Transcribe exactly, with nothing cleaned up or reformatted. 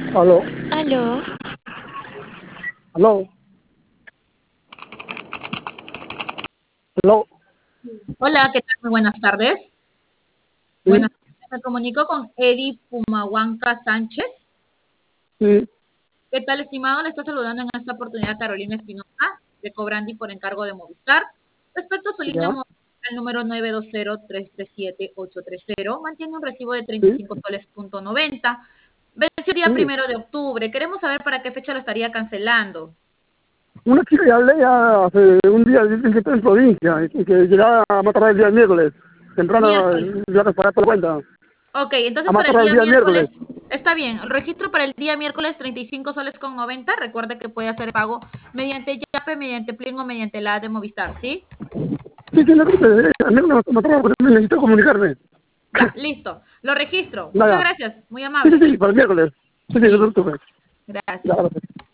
Aló, Aló, aló, aló. Hola, ¿qué tal? Muy buenas tardes. Sí, Buenas tardes. Me comunico con Eddie Pumahuanca Sánchez. sí, ¿Qué tal, estimado? Le está saludando en esta oportunidad Carolina Espinosa, de Cobrandi por encargo de Movistar. Respecto a su línea ya, móvil, el número nueve dos cero, tres tres siete, ocho tres cero, mantiene un recibo de treinta y sí, cinco soles punto noventa. Venció el día sí. primero de octubre. Queremos saber para qué fecha lo estaría cancelando. Una chica ya hablé ya hace un día, dice que está en provincia y que llegaba a matar el día miércoles. Temprano, Miércoles. ya que pagar por cuenta. Ok, A entonces para el matar el día día miércoles. miércoles, está bien. Registro para el día miércoles treinta y cinco soles con noventa. Recuerde que puede hacer pago mediante Yape, mediante Plin o mediante la app de Movistar, ¿sí? Sí, sí, no te preocupes, el miércoles me matar porque necesito comunicarme. Ya, listo. Lo registro. Muchas Nada. gracias. Muy Sí, sí, amable. sí, para el miércoles. Sí, sí, no te Listo. preocupes. Ya, Gracias. gracias.